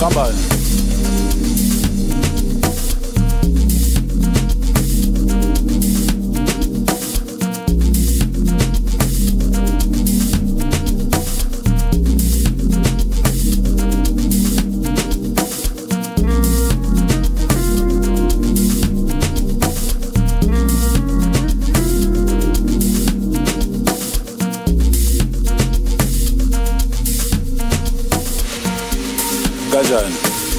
Khambani. Kanjani?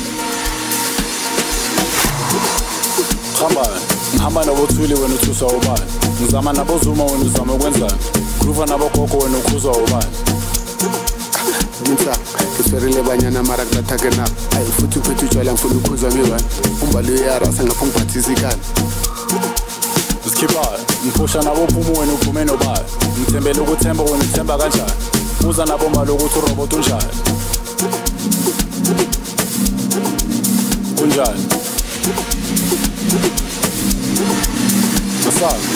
Khambani, ngihamba nabothuli wena uthuswa ubani? Ngizama nabozuma wena uzama ukwenzani? Groova nabogogo wena ukhuzwa ubani? Ngitsa, ngiswerile banyana mara kubathake na. Ayi futhi uphethe utshwala ngifuna ukhuzwa ngibani? Umbalo uyarasa ngapha ngiphathisa ikani. Skipper, ngiphusha nabophuma wena uphume nobani? Ngithembele ukuthemba wena uthemba kanjani? Uza nabomalo ukuthi urobot unjani? Kunjani? Masal.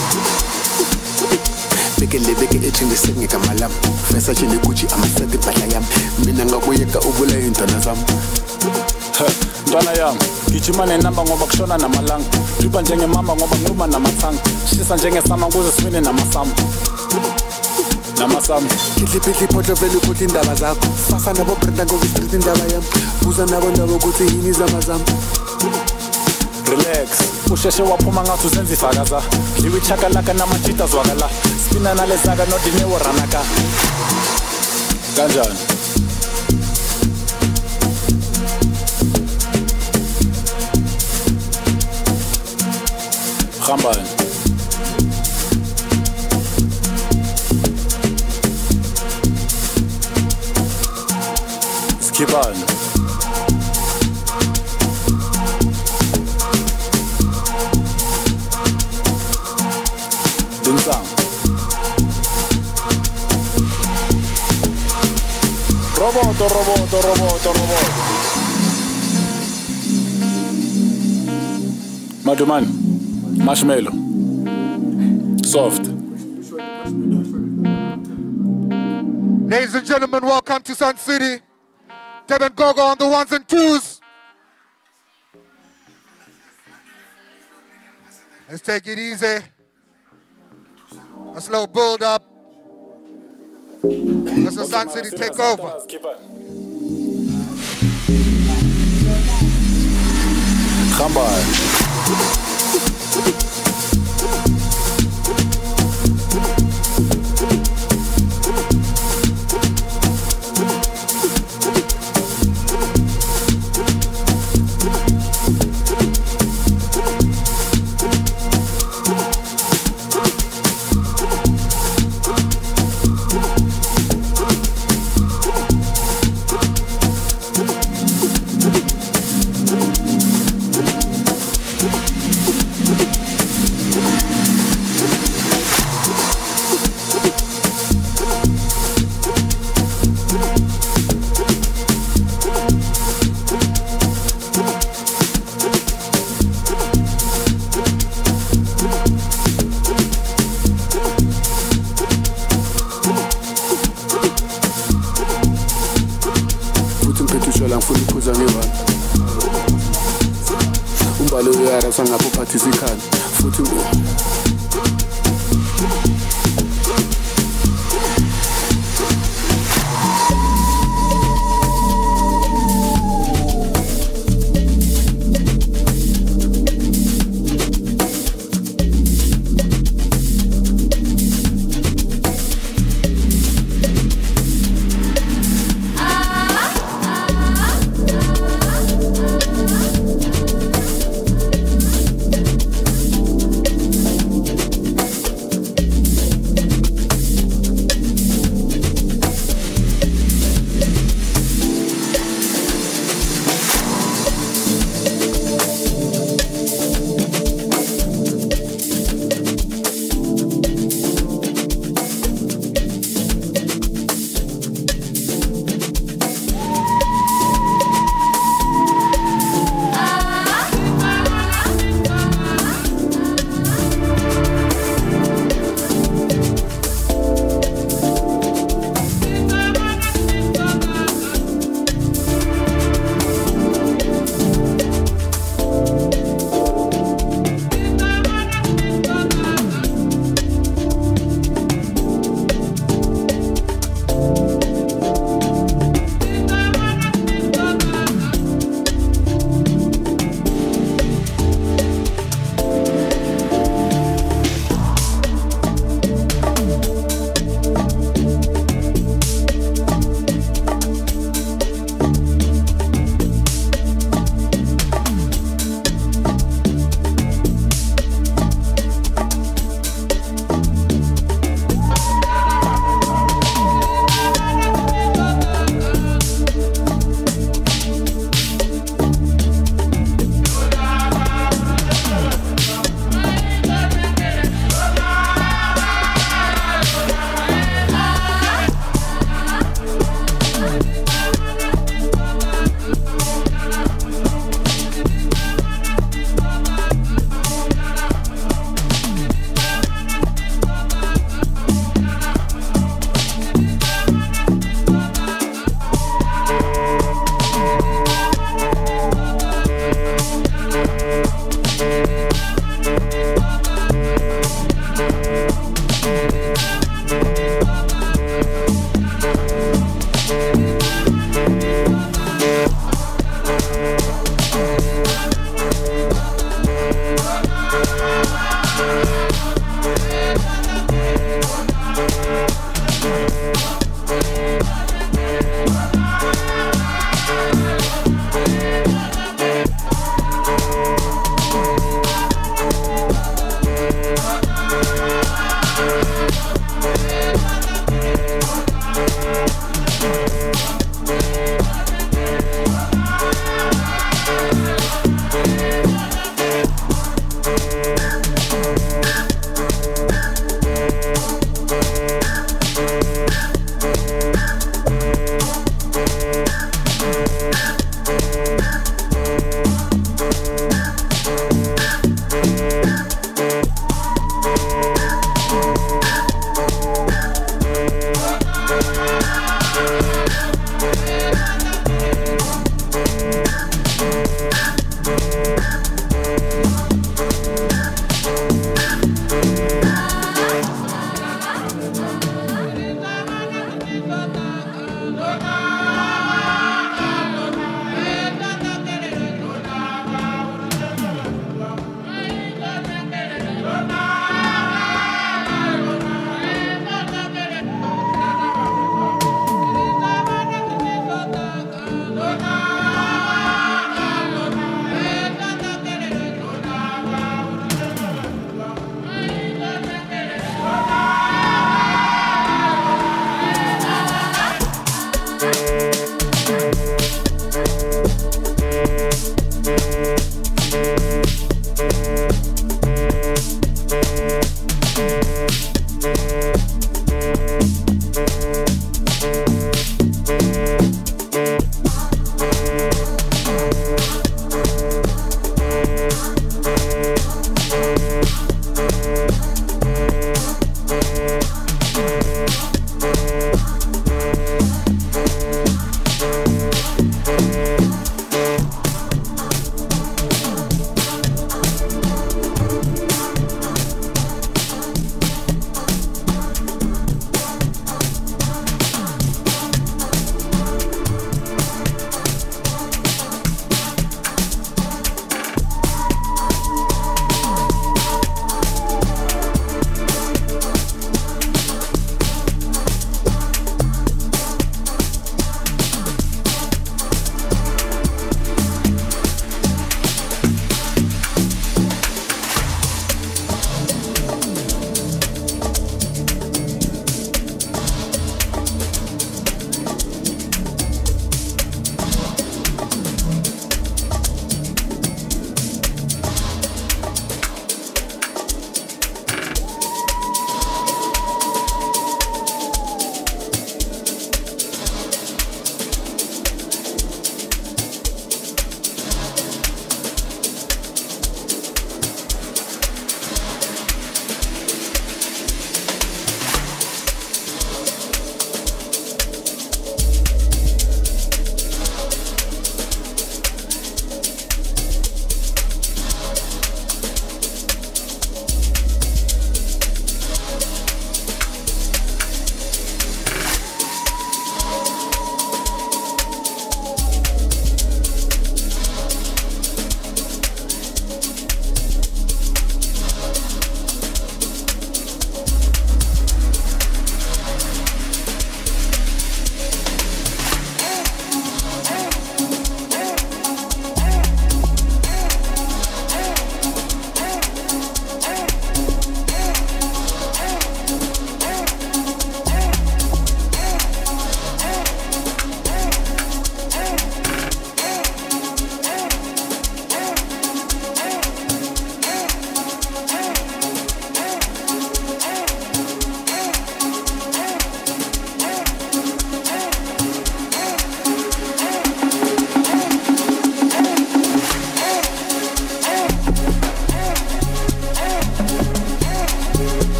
Beke ethi ngisengeka malam. Fesa chini Gucci amasete impahla yami. Mina ngakuyeka ubula intwana zami. Ntwana yami, gijima nenamba ngoba kushona namalanga. Driba njengemama ngoba nquma namathanga. Shisa njengesama kuze siwine namasama. Namasama. Kidli potlo vele ukuthi indaba zakho. Fasa nabo Brenda ngokustraight indaba yami. Buza nabo ndaba ukuthi yini izaba zami. Relax, usheshe waphuma ngathi uzenza ifakaza. Liwe chakalaka namajita zwakala. Spina nalezaka nodinewo ranaka. Kanjani? Khambani. Skipani. Dinsang. Roboto. Madumani. Marshmallow. Soft. Ladies and gentlemen, welcome to Sun City. Devin Gogo on the ones and twos. Let's take it easy. A slow build up. Let's the Sun City take over. Khambani. Umbalo uyarasa ngapha uphathisa ikhanda futhi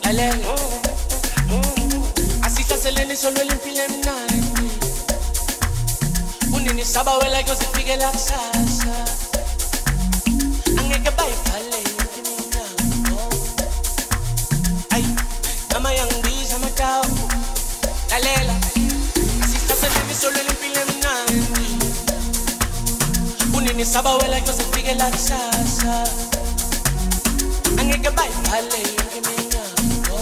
lalela asihlaseleni solwela impilo emnandi unini sabawela kuyozifikela kusasa angeke bayivale iminyango ay mama yangibiza amatawu lalela asihlaseleni solwela impilo emnandi unini sabawela kuyozifikela kusasa angeke bayivale iminyango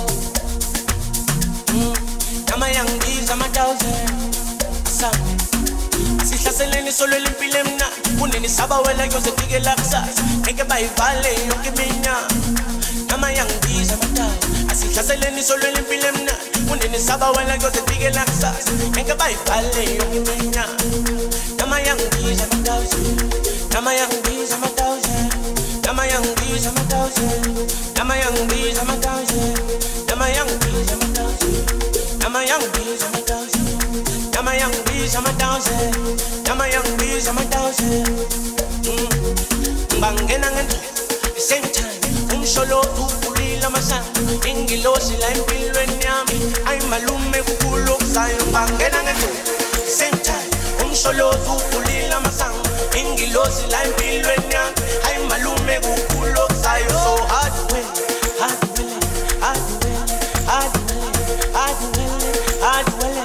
mama yangibiza amatawu asame sihlaseleni solwela impilo emnandi unini sabawela kuyozifikela kusasa ngeke bayivale yonke iminyaka nama yangibiza amatawu asihlaseleni solwela impilo emnandi unini sabawela kuyozifikela kusasa ngeke bayivale yonke iminyaka nama yangibiza amatawu nama yangibiza amatawu nama yangibiza amatawu nama yangibiza amatawu nama yangibiza amatawu nama yangibiza amatawu Nama young bees, I'm a thousand. Nama young bees, I'm a thousand. Bangenangan, same time. Solo tu pulila masan. Ingilo sila impilo enyami. Ay malume kukulok sayo. Bangenangan, same time. Solo tu pulila masan. Ingilo sila impilo enyami. Ay malume kukulok sayo. So hard to win, hard to win, hard to win, hard to win, hard to win, hard to win.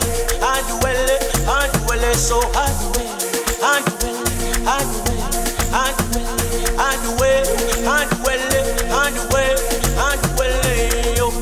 So hard to win, hard to win, hard to win, hard to win, hard to win, hard to win, hard to win, hard to win, yo.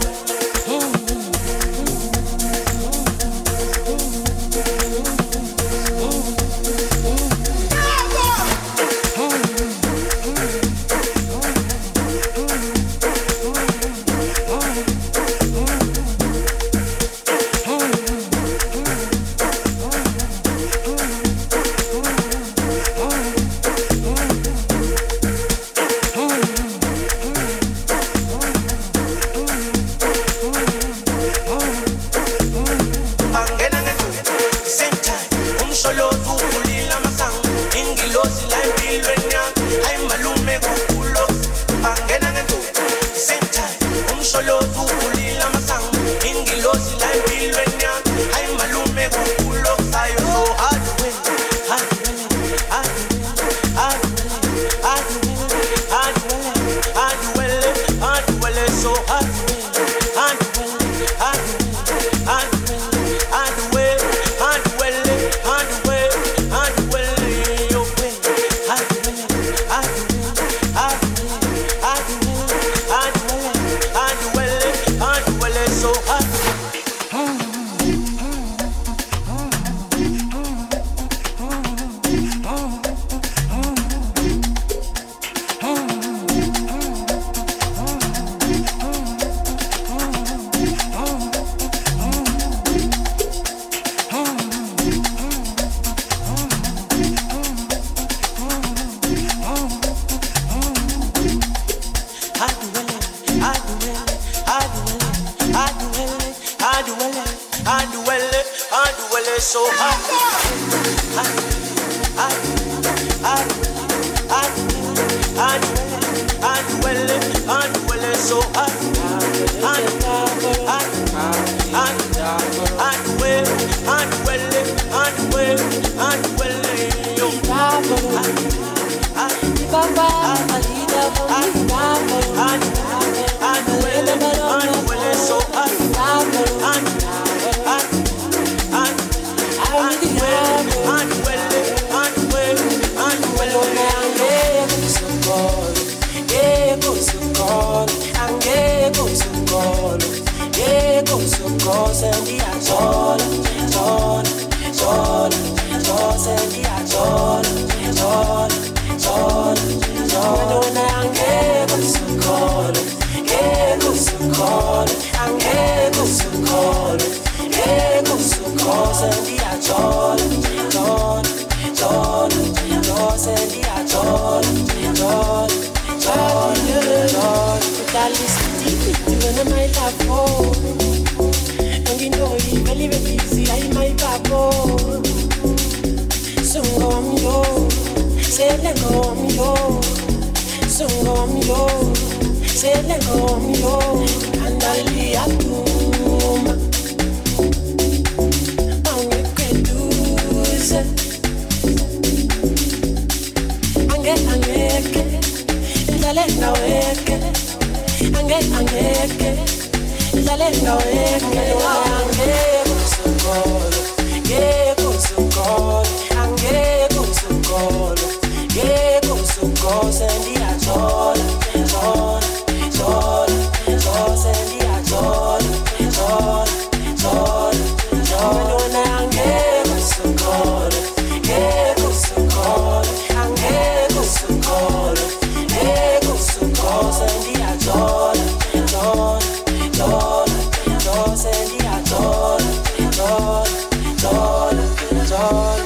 angeke idlale ngaweke angeke usukolo ngeke usukolo angeke usukolo ngeke usukolo sendiyajola jola jola jola sendiyajola jola jola jola angeke usukolo ngeke usukolo angeke usukolo ngeke usukolo sendiyajola jola jola jola sendiyajola jola jola jola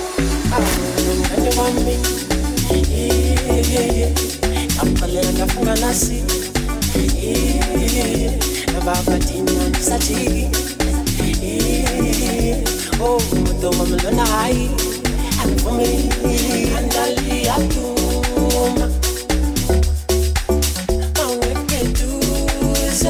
Ampalena funganasi Nababadina nisati Oh, ndo mamelona hai Alfumi Andali atuma Maweke duze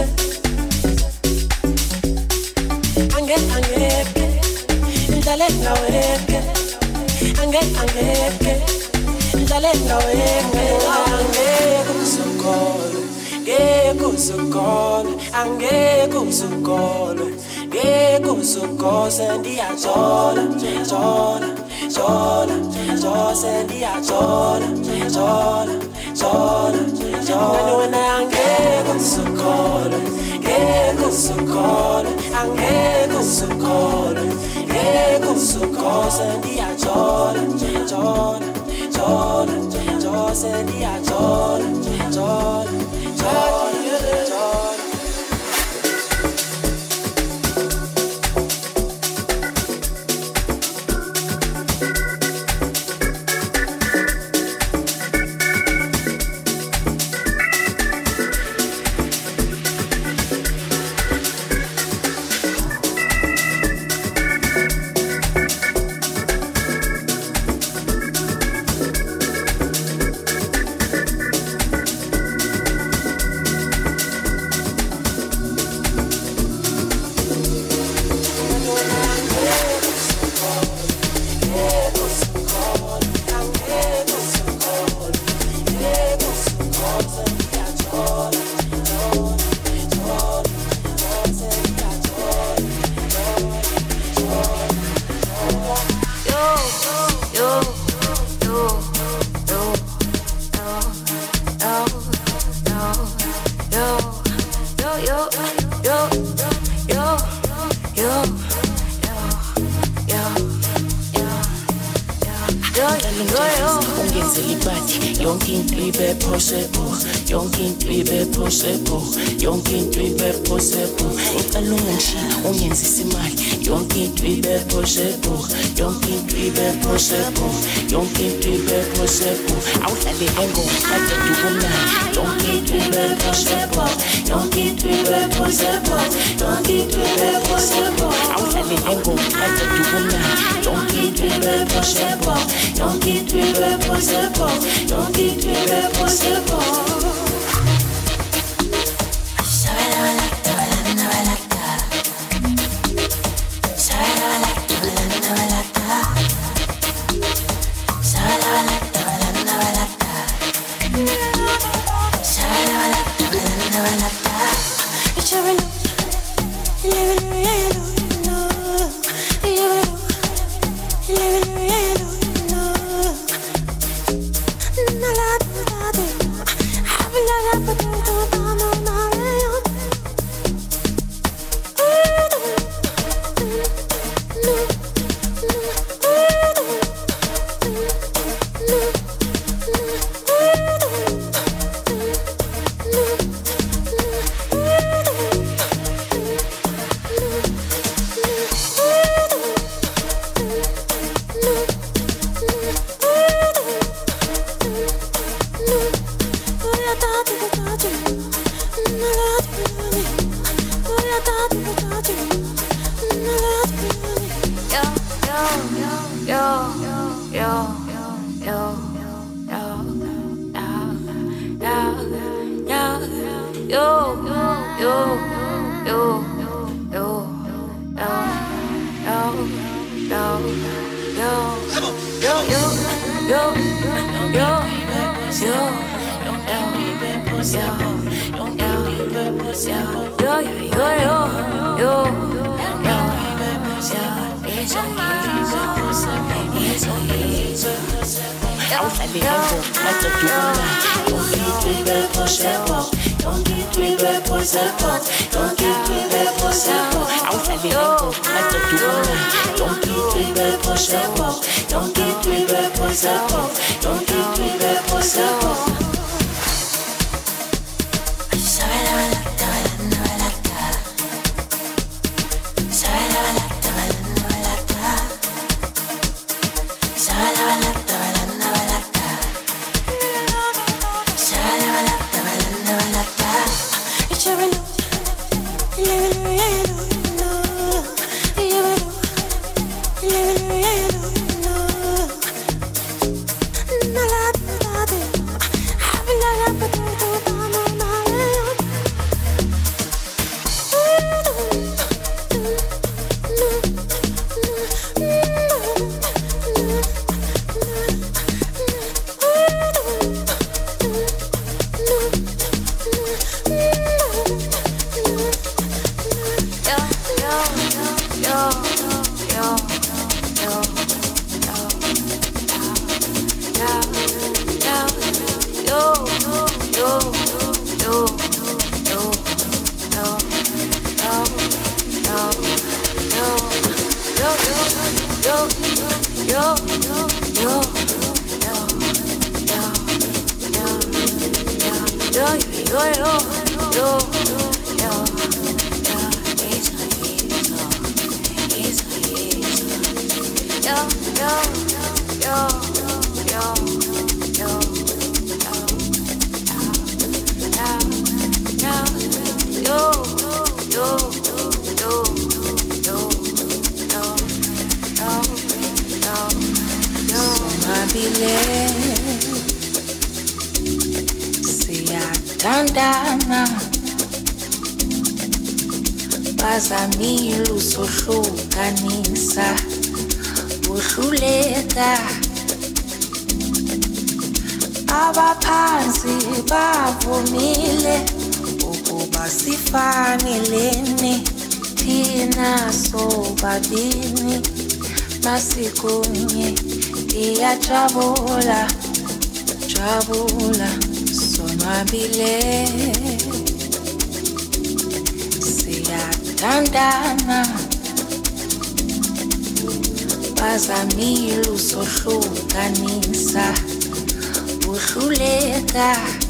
Angeke Ndale ngaweke Angeke Ndale ngaweke Angeke usukolo Ngeke usukolo Angeke usukolo Ngeke usukolo Sendiyajola Jola Jola Jola Sendiyajola Jola Jola Jola Wena angeke usukolo Ngeke usukolo Angeke usukolo Ngeke usukolo Sendiyajola Jola Jola Jola Sendiyajola Jola Jola Siyathandana bazamile usohlukanisa uhluleka abaphansi bavumile ukuba sifanelene thina sobabini masikunye iyajabula jabula sonwabile siyathandana bazamile usohlukanisa uhluleka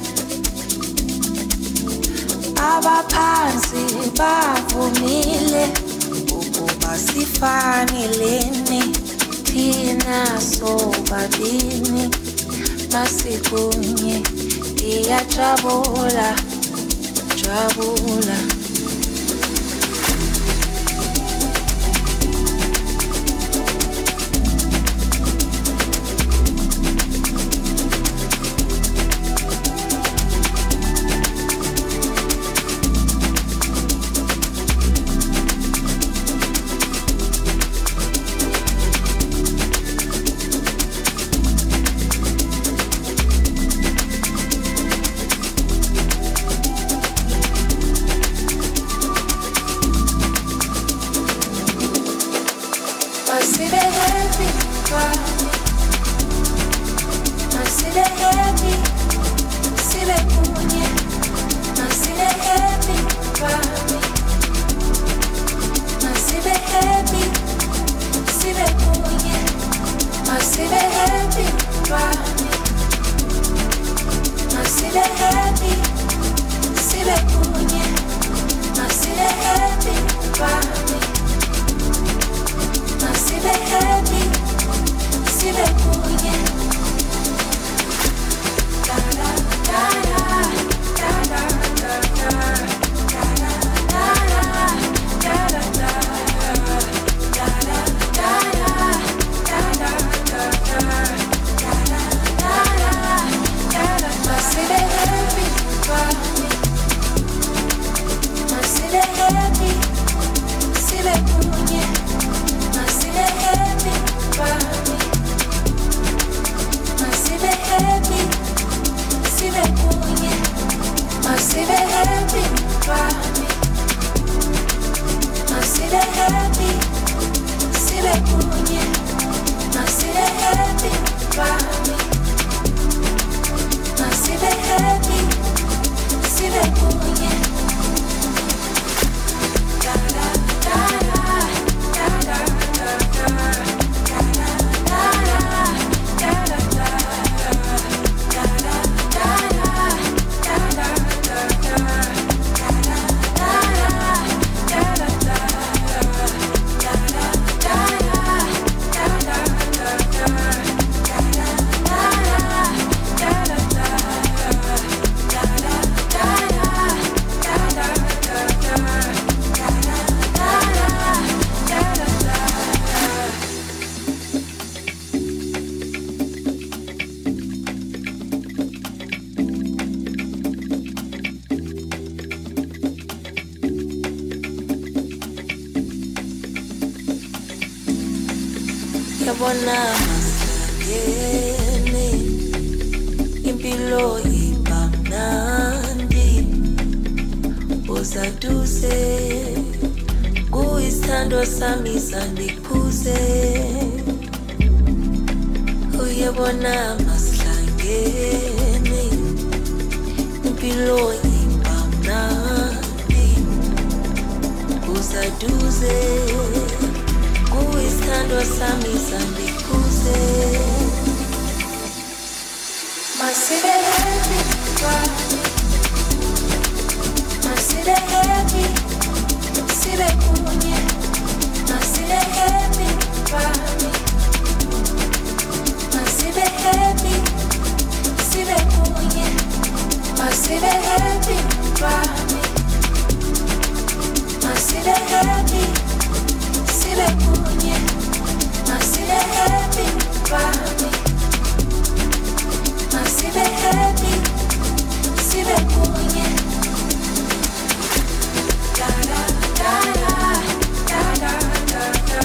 abaphansi bavumile ukuba sifanelene thina sobabini masikunye iyajabula jabula Happy, yabona masikene impilo ibamnandi uzaduze kuyisithando sami sandikhuze uyabona masihlangene impilo ibamnandi uzaduze kuyisithando sami sandikhuze masibe happy masibe happy sibe kunye masibe happy masibe happy sibe kunye masibe happy masibe happy sibe kunye masibe happy masibe happy sibe kunye da da da da da da da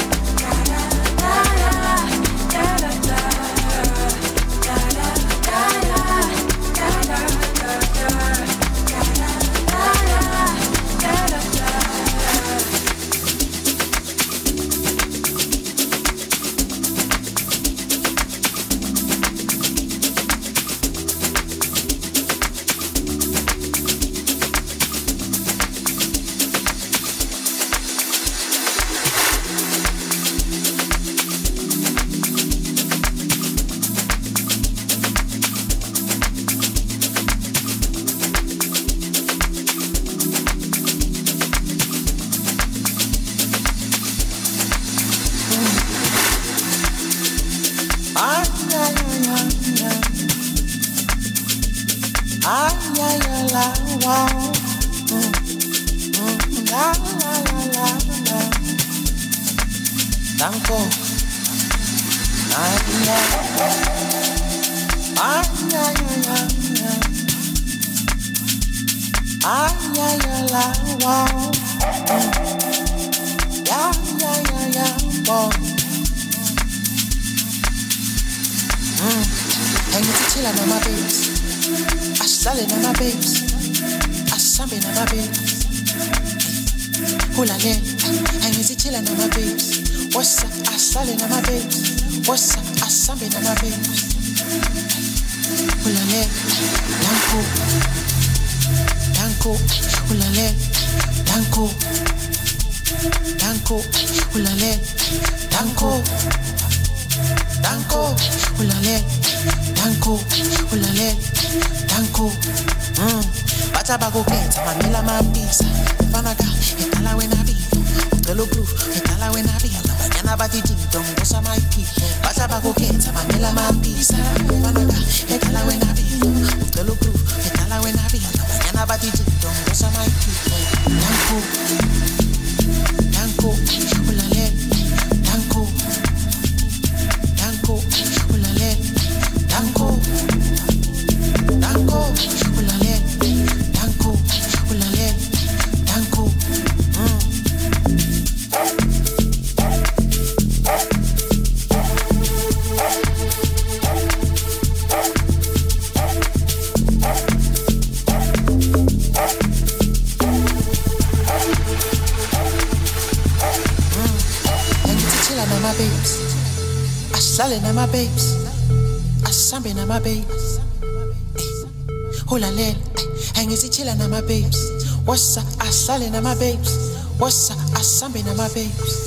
What's up? I selling on my babes. What's up? I sumbing on my babes.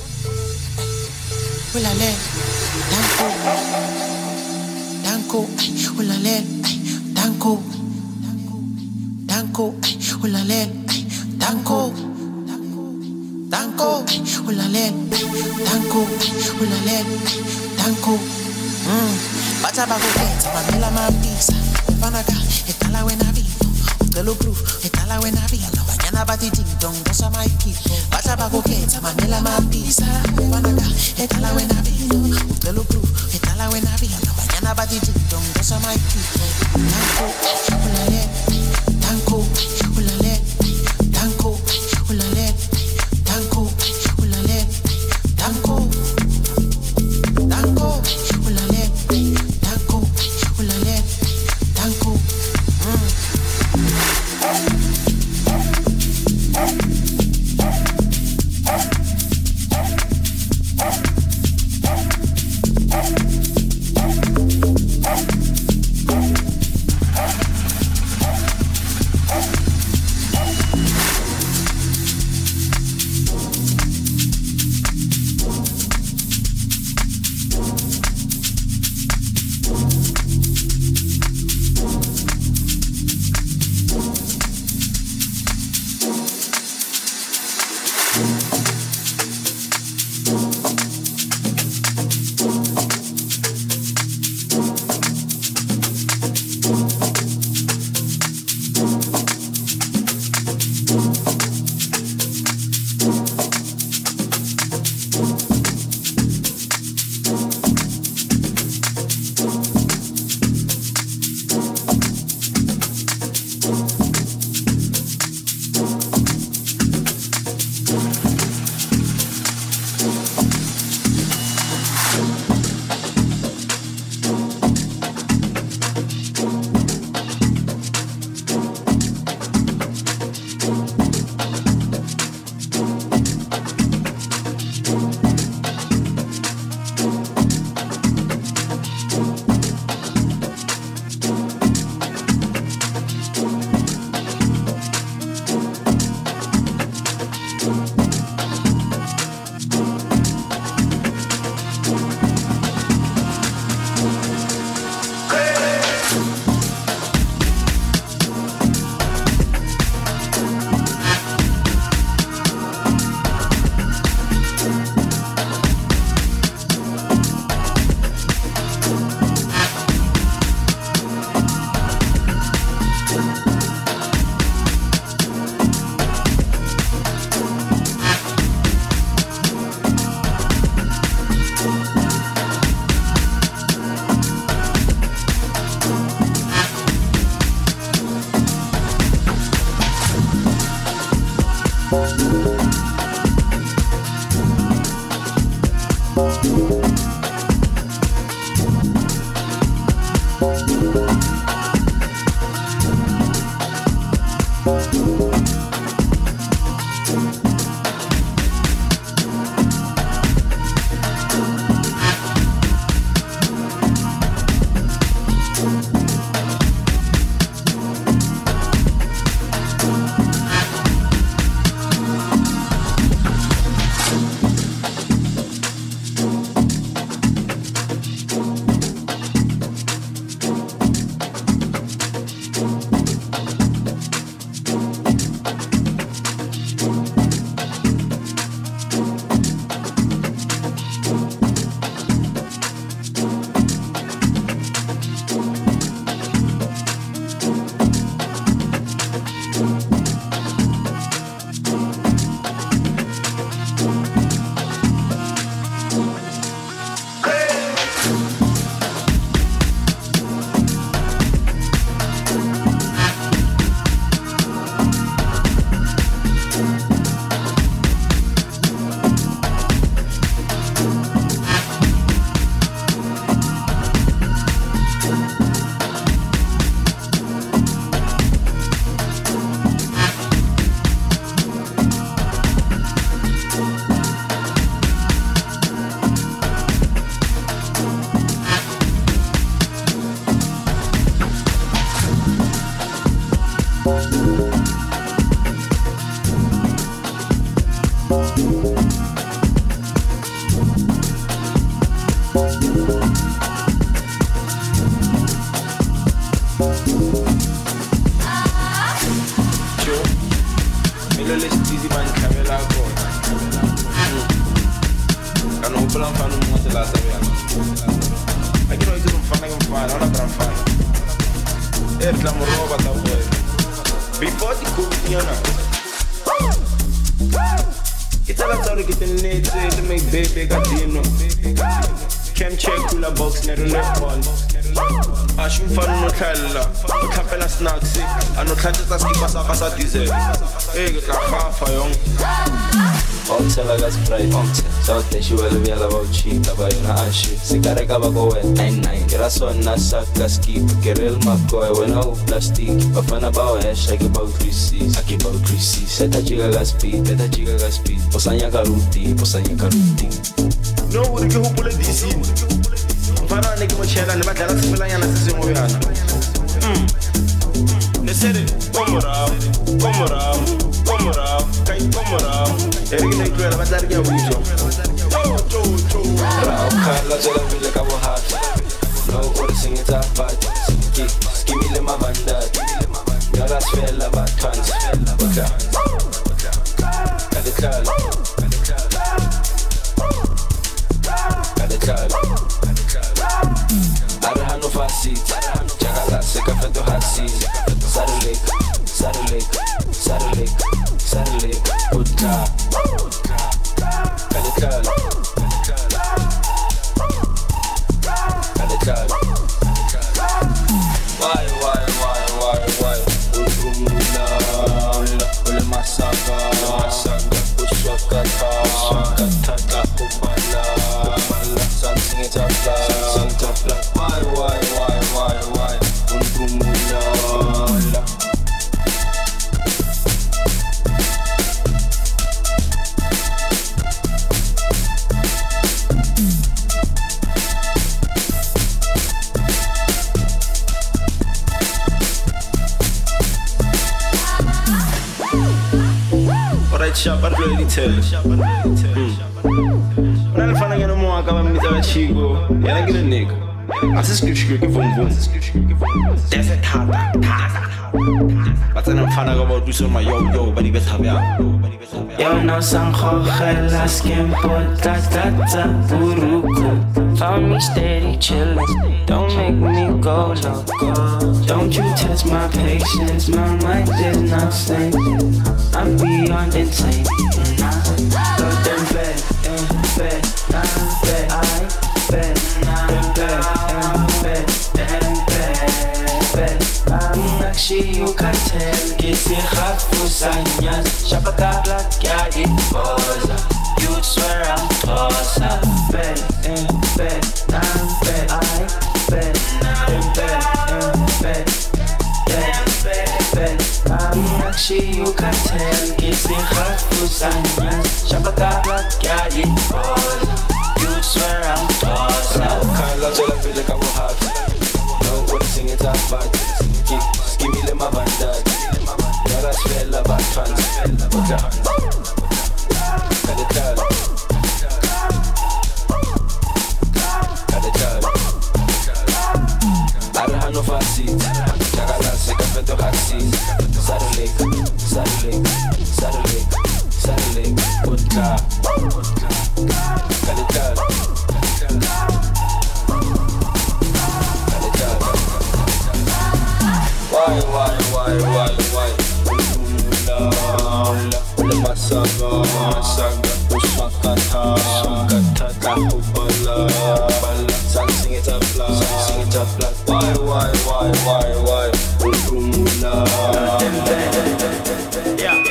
Will I let? Danko. Will I let? Danko. Will I let? Danko. Will I let? Danko. Will I let? Danko. Bata bago keta, mamela mapisa. Fanaga, etala wena vivo. Utelo groove, etala wena vivo. Banyana bati ding dong, dosa my people. Bata bago keta, mamela mapisa. Fanaga, etala wena vivo. Utelo groove, etala wena vivo. Banyana bati ding dong, dosa my people. Danko, ulale, danko, ulale, danko, ulale, danko, ulale, danko. Se cargaba con el 99 que era zona saca skip que real macoy when I plastic bafana bao hash I about 3 aqui about 3 seta giga gas speed posanya karuti no uri ke hopole DC mfana ne ke mochela ne badala tsemelanya na se sengwe yana ne sere komora kai komora eri ne tloela batla ke bujo Kala zola vile kabo hata no uri singita bad skimile mavanda Yara svela batans Kadekal Arahano fasit Jagala sekafeto hasi Sarulek Uta Kadekal Why Ulumula Ule masaka Uswakata Kupala Something it's a flag Why Ulumula Shop at Bloody Tell. When I find a more, I come and meet a chico, and I get a nigga. As a script, boom. There's a tata. But then I'm finding about do my yo, but he better have Yo no sanjo gelas quien tata buruku. Found me steady chillin', don't make me go loco. Don't you test my patience, my mind is not sane. I'm beyond insane. So then bet, I'm actually you can tell, que se rafu sañas. Shabaka black, yeah, it posa. You swear I'm closer. Bet, bet, I'm bet, I bet, bet, bet. Actually, you can tell, it's in hard to sign. Shabaka black, yeah, it posa. You swear I'm closer. Can't love till I feel like I will have. No, when I sing it up, but just give me the my bandad. Never spell about trans. Got it tell. I don't have no fancy. Chagala se café to haxi. Saturday, vodka. Got it tell. Why? Ula masaga, ushakata, kahubala, sing it up loud. Why? Ulumula. Yeah.